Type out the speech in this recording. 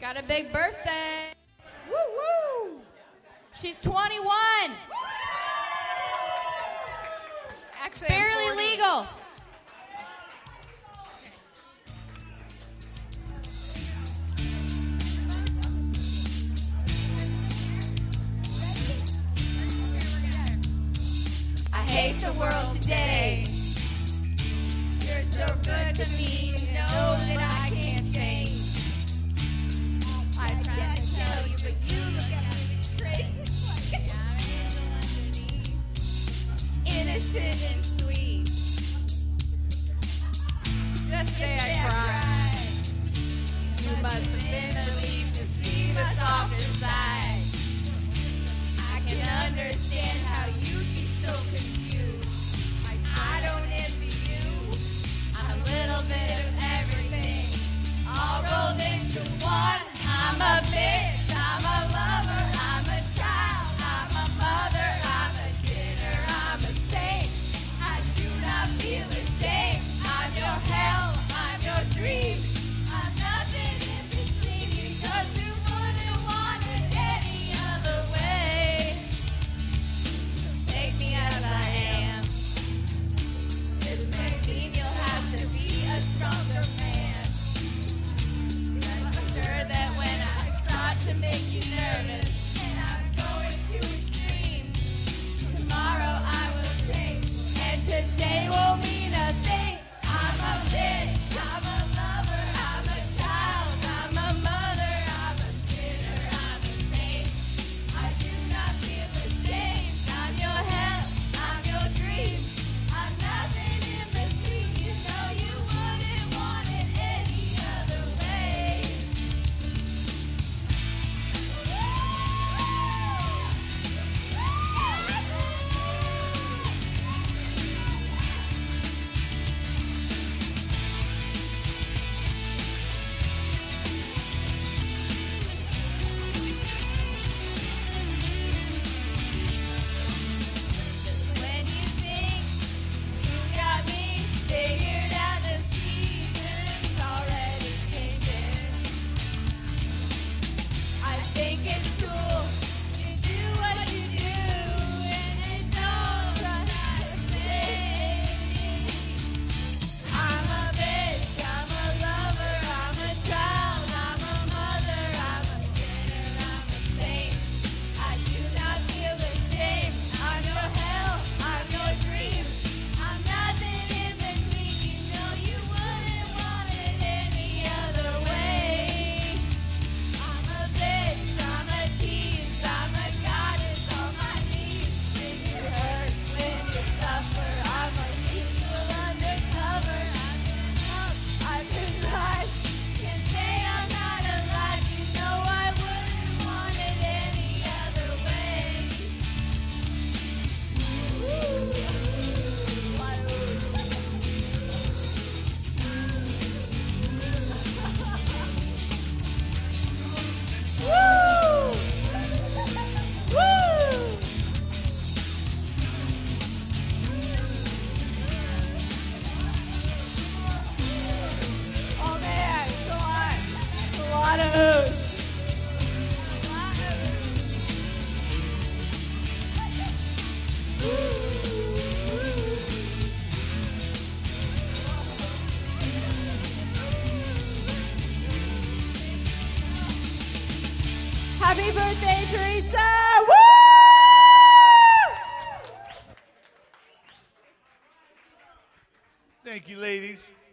got a big birthday. Woo woo! She's 21. Actually, Barely I'm 40. legal. I hate the world today. You're so good to me. You know that I can't change. I try to tell you, but you look at me crazy. Innocent and sweet. Just say I cried. You must have been asleep to see the softer side. I can understand how you'd be so confused. I don't envy you. I'm a little bit of everything, all rolled into one. I'm a bitch, I'm a lover, I'm a child, I'm a mother, I'm a sinner, I'm a saint. I do not feel ashamed. I'm your hell, I'm your dream. I'm nothing in between because you wouldn't want it any other way. Take me as I am. This may mean you'll have to be a stronger man. I'm sure that when I start to make you nervous and I'm going to extremes, tomorrow I will change and today won't mean a thing. I'm a bitch, I'm a lover, I'm a child, I'm a mother, I'm a sinner, I'm a saint. I do not feel ashamed. I'm your hell, I'm your dream. I'm nothing in between. You know you wouldn't want it any other way. When you think you got me figured out, the season's already changing. I think it's cool you do what you do, and it don't run out of thing. I'm a bitch, I'm a lover, I'm a child, I'm a mother, I'm a sinner, I'm a saint. I do not feel ashamed. I'm your hell, I'm your dream. I'm nothing in between. You know you wouldn't want it any other way. I'm a bitch, I'm a tease, I'm a goddess on my knees. When you hurt, when you suffer, I'm a evil undercover. I've been lied, can say I'm not alive. You know I wouldn't want it any other way. Oh man, it's a lot. It's a lot of ooze. Happy birthday, Teresa! Woo! Thank you, ladies.